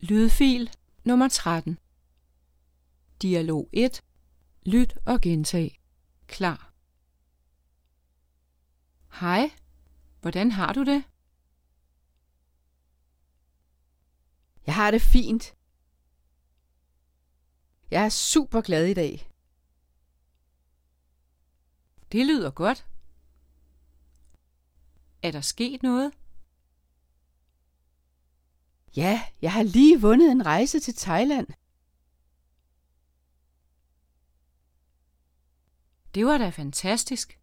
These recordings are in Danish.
Lydfil nummer 13. Dialog 1. Lyt og gentag. Klar. Hej, hvordan har du det? Jeg har det fint. Jeg er super glad i dag. Det lyder godt. Er der sket noget? Ja, jeg har lige vundet en rejse til Thailand. Det var da fantastisk.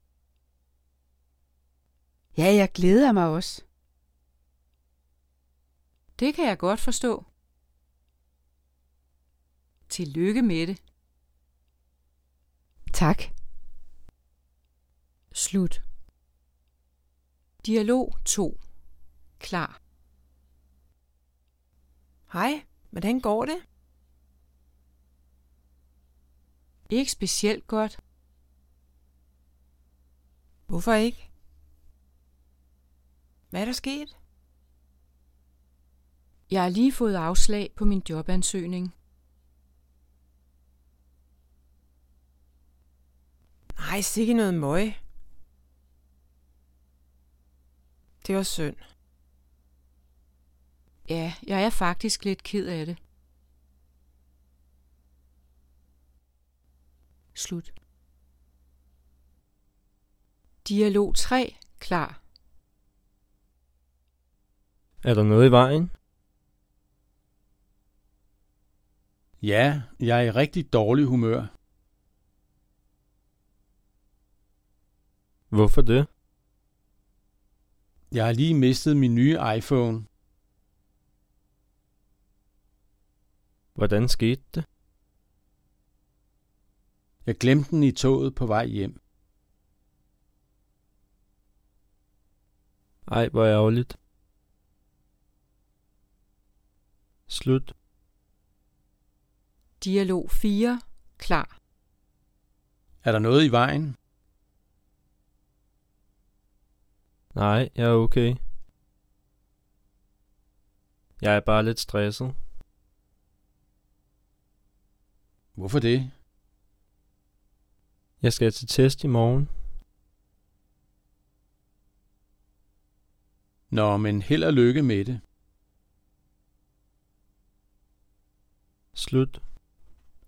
Ja, jeg glæder mig også. Det kan jeg godt forstå. Tillykke med det. Tak. Slut. Dialog 2. Klar. Hej, hvordan går det? Ikke specielt godt. Hvorfor ikke? Hvad er der sket? Jeg har lige fået afslag på min jobansøgning. Nej, sikke noget møg. Det var synd. Ja, jeg er faktisk lidt ked af det. Slut. Dialog 3. Klar. Er der noget i vejen? Ja, jeg er i rigtig dårlig humør. Hvorfor det? Jeg har lige mistet min nye iPhone. Hvordan skete det? Jeg glemte den i toget på vej hjem. Ej, hvor ærgerligt. Slut. Dialog 4. Klar. Er der noget i vejen? Nej, jeg er okay. Jeg er bare lidt stresset. Hvorfor det? Jeg skal til test i morgen. Nå, men held og lykke med det. Slut.